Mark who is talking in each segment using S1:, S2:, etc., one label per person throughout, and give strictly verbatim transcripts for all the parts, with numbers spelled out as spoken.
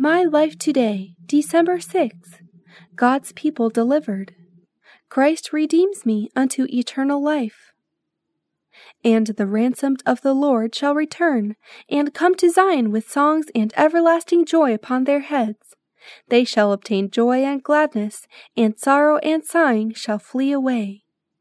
S1: My life today, December sixth. God's people delivered. Christ redeems me unto eternal life. And the ransomed of the Lord shall return, and come to Zion with songs and everlasting joy upon their heads. They shall obtain joy and gladness, and sorrow and sighing shall flee away.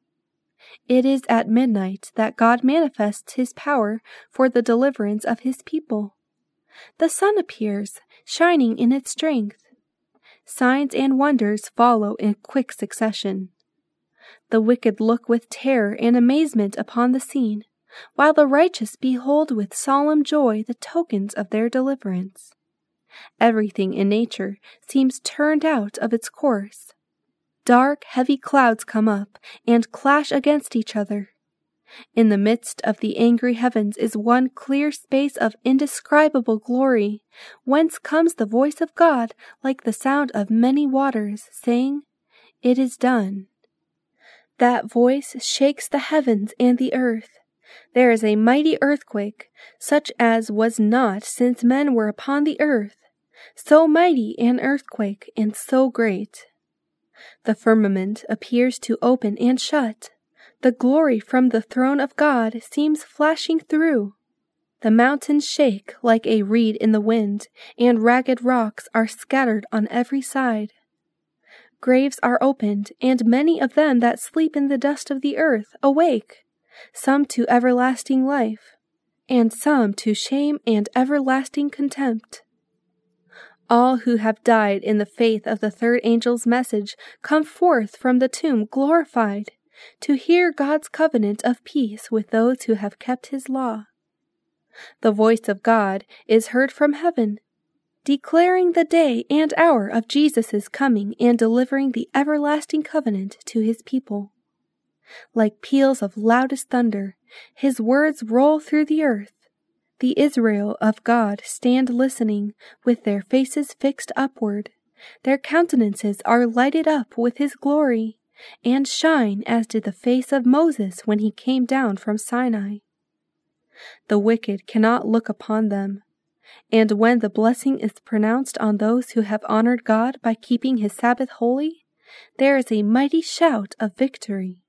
S1: It is at midnight that God manifests his power for the deliverance of his people. The sun appears, shining in its strength. Signs and wonders follow in quick succession. The wicked look with terror and amazement upon the scene, while the righteous behold with solemn joy the tokens of their deliverance. Everything in nature seems turned out of its course. Dark, heavy clouds come up and clash against each other. In the midst of the angry heavens is one clear space of indescribable glory, whence comes the voice of God like the sound of many waters, saying, "It is done." That voice shakes the heavens and the earth. There is a mighty earthquake, such as was not since men were upon the earth, so mighty an earthquake and so great. The firmament appears to open and shut. The glory from the throne of God seems flashing through. The mountains shake like a reed in the wind, and ragged rocks are scattered on every side. Graves are opened, and many of them that sleep in the dust of the earth awake, some to everlasting life, and some to shame and everlasting contempt. All who have died in the faith of the third angel's message come forth from the tomb glorified, to hear God's covenant of peace with those who have kept his law. The voice of God is heard from heaven, declaring the day and hour of Jesus' coming and delivering the everlasting covenant to his people. Like peals of loudest thunder, his words roll through the earth. The Israel of God stand listening, with their faces fixed upward. Their countenances are lighted up with his glory, and shine as did the face of Moses when he came down from Sinai. The wicked cannot look upon them, and when the blessing is pronounced on those who have honored God by keeping his Sabbath holy, there is a mighty shout of victory.